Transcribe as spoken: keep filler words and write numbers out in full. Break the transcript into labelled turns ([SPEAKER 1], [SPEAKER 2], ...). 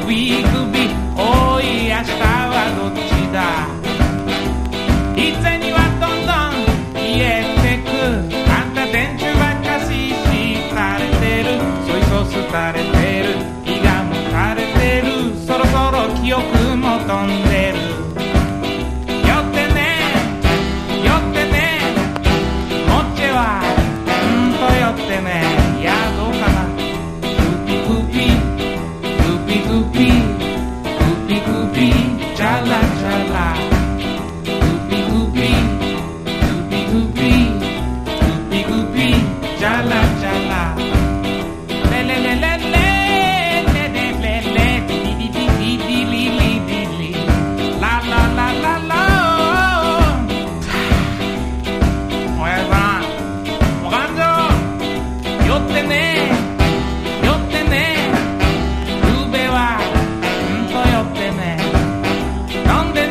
[SPEAKER 1] 首首おい明日はどっちだいつにはどんどん消えてくあんた電柱ばっかしされてるソイソース垂れてる胃がもたれてるそろそろ記憶も飛んで